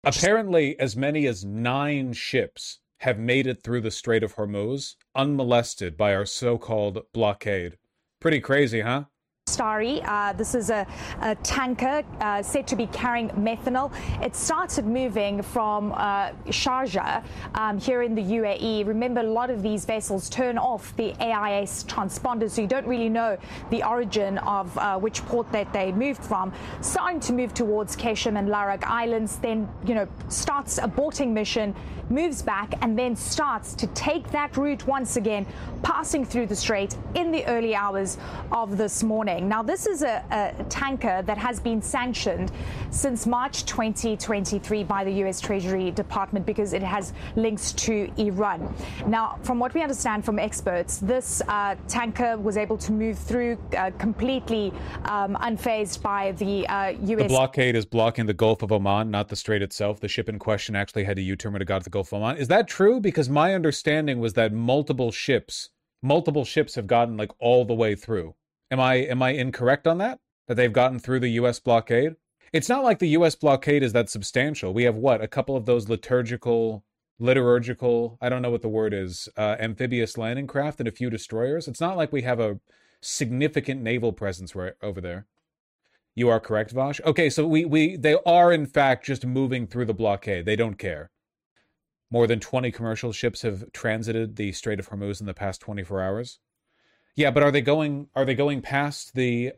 Apparently, as many as 9 ships have made it through the Strait of Hormuz unmolested by our so-called blockade. Pretty crazy, huh? Starry. This is a tanker said to be carrying methanol. It started moving from Sharjah here in the UAE. Remember, a lot of these vessels turn off the AIS transponders, so you don't really know the origin of which port that they moved from. Starting to move towards Qeshm and Larak Islands, then, starts aborting mission, moves back, and then starts to take that route once again, passing through the strait in the early hours of this morning. Now, this is a tanker that has been sanctioned since March 2023 by the U.S. Treasury Department because it has links to Iran. Now, from what we understand from experts, this tanker was able to move through completely unfazed by the U.S. The blockade is blocking the Gulf of Oman, not the strait itself. The ship in question actually had to U-turn when it got to the Gulf of Oman. Is that true? Because my understanding was that multiple ships have gotten like all the way through. Am I incorrect on that? That they've gotten through the U.S. blockade? It's not like the U.S. blockade is that substantial. We have a couple of those liturgical, I don't know what the word is, amphibious landing craft and a few destroyers. It's not like we have a significant naval presence right over there. You are correct, Vash. Okay, so they are in fact just moving through the blockade. They don't care. More than 20 commercial ships have transited the Strait of Hormuz in the past 24 hours. Yeah, but are they going past the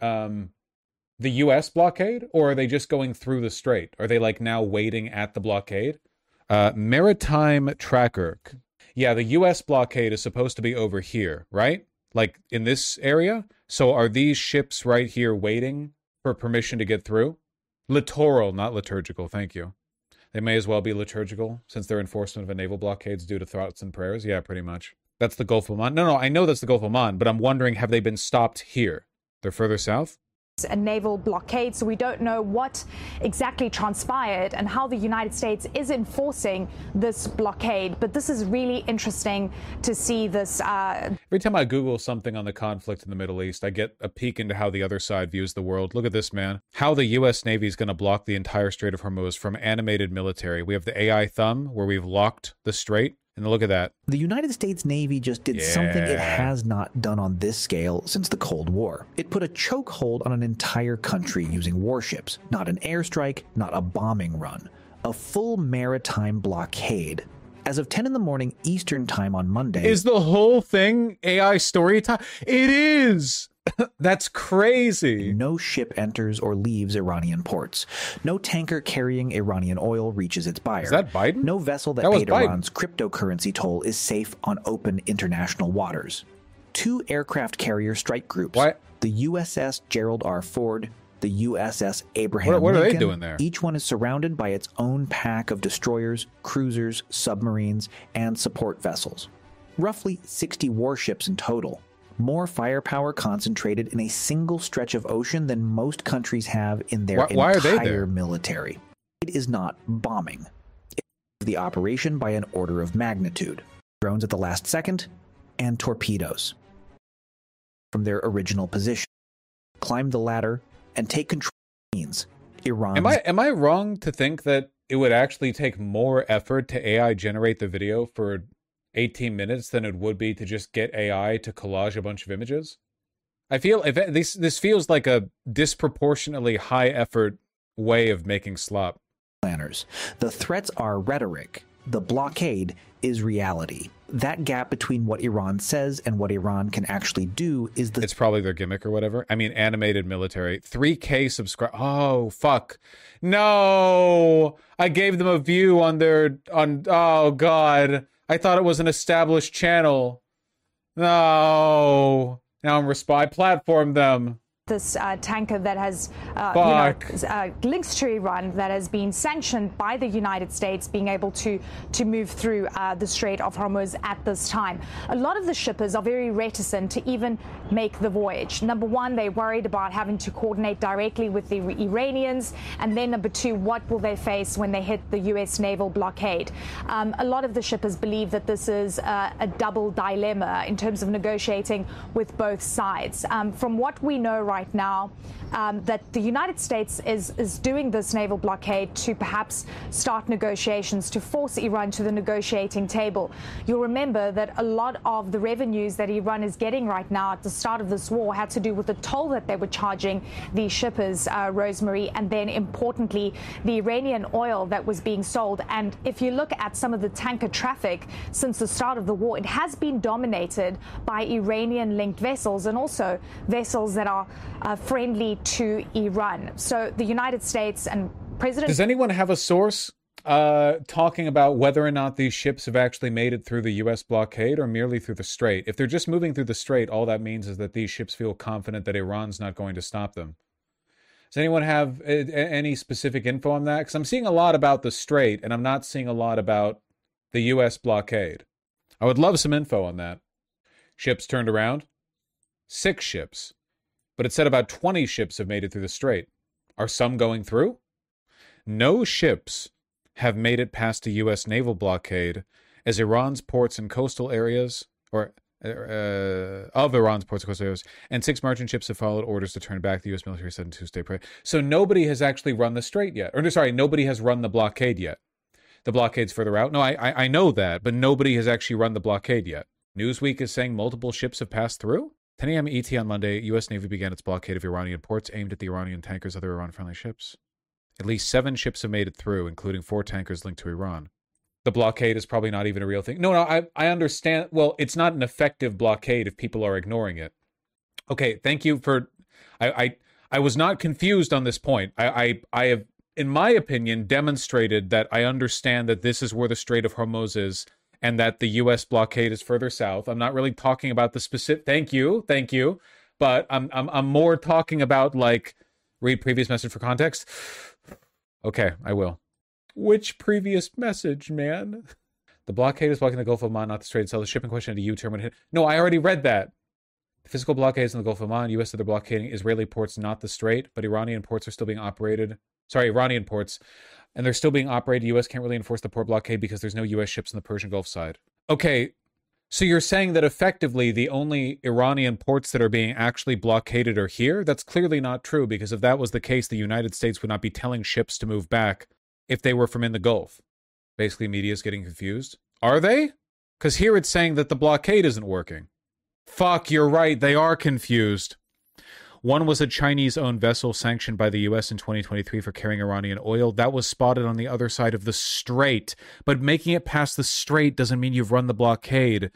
U.S. blockade, or are they just going through the strait? Are they like now waiting at the blockade? Maritime Tracker. Yeah, the U.S. blockade is supposed to be over here, right? Like in this area? So are these ships right here waiting for permission to get through? Littoral, not liturgical, thank you. They may as well be liturgical, since their enforcement of a naval blockade is due to thoughts and prayers. Yeah, pretty much. That's the Gulf of Oman. No, I know that's the Gulf of Oman, but I'm wondering, have they been stopped here? They're further south? A naval blockade, so we don't know what exactly transpired and how the United States is enforcing this blockade. But this is really interesting to see this. Every time I Google something on the conflict in the Middle East, I get a peek into how the other side views the world. Look at this, man. How the U.S. Navy is going to block the entire Strait of Hormuz from animated military. We have the AI thumb, where we've locked the strait. And look at that. The United States Navy just did something it has not done on this scale since the Cold War. It put a chokehold on an entire country using warships. Not an airstrike, not a bombing run. A full maritime blockade. As of 10 in the morning Eastern time on Monday... Is the whole thing AI story time? It is! That's crazy. No ship enters or leaves Iranian ports. No tanker carrying Iranian oil reaches its buyer. Is that Biden? No vessel that paid Iran's cryptocurrency toll is safe on open international waters. 2 aircraft carrier strike groups. What? The USS Gerald R. Ford, the USS Abraham Lincoln. What are they doing there? Each one is surrounded by its own pack of destroyers, cruisers, submarines, and support vessels. Roughly 60 warships in total. More firepower concentrated in a single stretch of ocean than most countries have in their entire military. It is not bombing. It is the operation by an order of magnitude. Drones at the last second, and torpedoes. From their original position. Climb the ladder and take control of means. Iran. Am I wrong to think that it would actually take more effort to AI generate the video for 18 minutes than it would be to just get AI to collage a bunch of images? I feel this feels like a disproportionately high effort way of making slop. Planners. The threats are rhetoric. The blockade is reality. That gap between what Iran says and what Iran can actually do is the... It's probably their gimmick or whatever. I mean, animated military. 3K subscribe. Oh, fuck. No! I gave them a view on oh, God. I thought it was an established channel. No. Now I'm I platformed them. This tanker that has links to Iran that has been sanctioned by the United States being able to move through the Strait of Hormuz at this time. A lot of the shippers are very reticent to even make the voyage. Number one, they're worried about having to coordinate directly with the Iranians. And then number two, what will they face when they hit the U.S. naval blockade? A lot of the shippers believe that this is a double dilemma in terms of negotiating with both sides. From what we know right right now that the United States is doing this naval blockade to perhaps start negotiations to force Iran to the negotiating table. You'll remember that a lot of the revenues that Iran is getting right now at the start of this war had to do with the toll that they were charging the shippers, Rosemary, and then importantly, the Iranian oil that was being sold. And if you look at some of the tanker traffic since the start of the war, it has been dominated by Iranian-linked vessels and also vessels that are friendly to Iran. So the United States and President... Does anyone have a source talking about whether or not these ships have actually made it through the U.S. blockade or merely through the Strait? If they're just moving through the Strait, all that means is that these ships feel confident that Iran's not going to stop them. Does anyone have any specific info on that? Because I'm seeing a lot about the Strait, and I'm not seeing a lot about the U.S. blockade. I would love some info on that. Ships turned around? 6 ships. But it said about 20 ships have made it through the Strait. Are some going through? No ships have made it past a U.S. naval blockade, as Iran's ports and coastal areas, of Iran's ports and coastal areas, and 6 merchant ships have followed orders to turn back, the U.S. military said in Tuesday. So nobody has actually run the Strait yet. Or sorry, nobody has run the blockade yet. The blockade's further out. No, I know that, but nobody has actually run the blockade yet. Newsweek is saying multiple ships have passed through? 10 a.m. ET on Monday, U.S. Navy began its blockade of Iranian ports aimed at the Iranian tankers, other Iran-friendly ships. At least 7 ships have made it through, including 4 tankers linked to Iran. The blockade is probably not even a real thing. No, I understand. Well, it's not an effective blockade if people are ignoring it. Okay, thank you for... I was not confused on this point. I have, in my opinion, demonstrated that I understand that this is where the Strait of Hormuz is and that the U.S. blockade is further south. I'm not really talking about the specific... Thank you. But I'm more talking about, like, read previous message for context. Okay, I will. Which previous message, man? The blockade is blocking the Gulf of Oman, not the Strait itself. The ship in question had a U-turn when it hit... No, I already read that. The physical blockades in the Gulf of Oman. U.S. said they're blockading Israeli ports, not the Strait, but Iranian ports are still being operated. Sorry, Iranian ports. And they're still being operated. U.S. can't really enforce the port blockade because there's no U.S. ships in the Persian Gulf side. Okay, so you're saying that effectively the only Iranian ports that are being actually blockaded are here? That's clearly not true, because if that was the case, the United States would not be telling ships to move back if they were from in the Gulf. Basically, media's getting confused. Are they? Because here it's saying that the blockade isn't working. Fuck, you're right. They are confused. One was a Chinese-owned vessel sanctioned by the U.S. in 2023 for carrying Iranian oil. That was spotted on the other side of the Strait. But making it past the Strait doesn't mean you've run the blockade.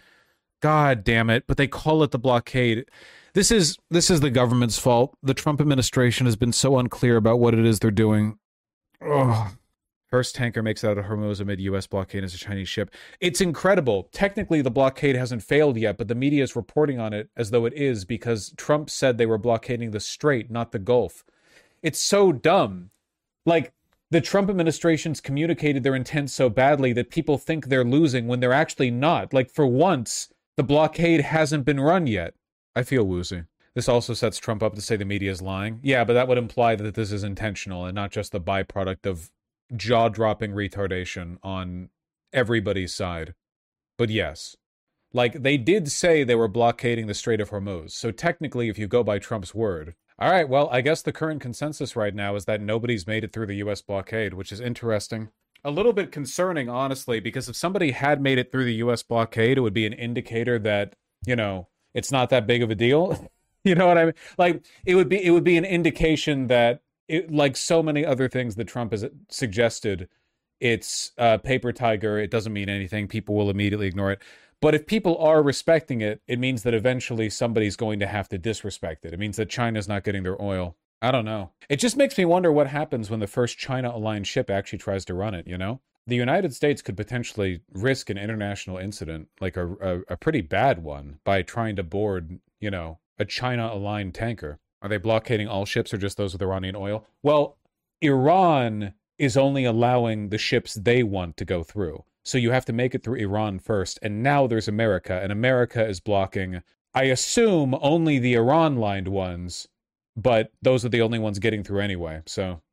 God damn it. But they call it the blockade. This is the government's fault. The Trump administration has been so unclear about what it is they're doing. Ugh. First tanker makes it out of Hormuz amid U.S. blockade as a Chinese ship. It's incredible. Technically, the blockade hasn't failed yet, but the media is reporting on it as though it is because Trump said they were blockading the Strait, not the Gulf. It's so dumb. Like, the Trump administration's communicated their intent so badly that people think they're losing when they're actually not. Like, for once, the blockade hasn't been run yet. I feel woozy. This also sets Trump up to say the media is lying. Yeah, but that would imply that this is intentional and not just the byproduct of jaw-dropping retardation on everybody's side. But yes, like, they did say they were blockading the Strait of Hormuz, so technically, if you go by Trump's word... All right, well, I guess the current consensus right now is that nobody's made it through the U.S. blockade, which is interesting. A little bit concerning, honestly, because if somebody had made it through the U.S. blockade, it would be an indicator that, you know, it's not that big of a deal. You know what I mean? Like, it would be an indication that like so many other things that Trump has suggested, it's paper tiger. It doesn't mean anything. People will immediately ignore it. But if people are respecting it, it means that eventually somebody's going to have to disrespect it. It means that China's not getting their oil. I don't know. It just makes me wonder what happens when the first China-aligned ship actually tries to run it, you know? The United States could potentially risk an international incident, like a pretty bad one, by trying to board, you know, a China-aligned tanker. Are they blockading all ships or just those with Iranian oil? Well, Iran is only allowing the ships they want to go through. So you have to make it through Iran first. And now there's America, and America is blocking, I assume, only the Iran-lined ones, but those are the only ones getting through anyway. So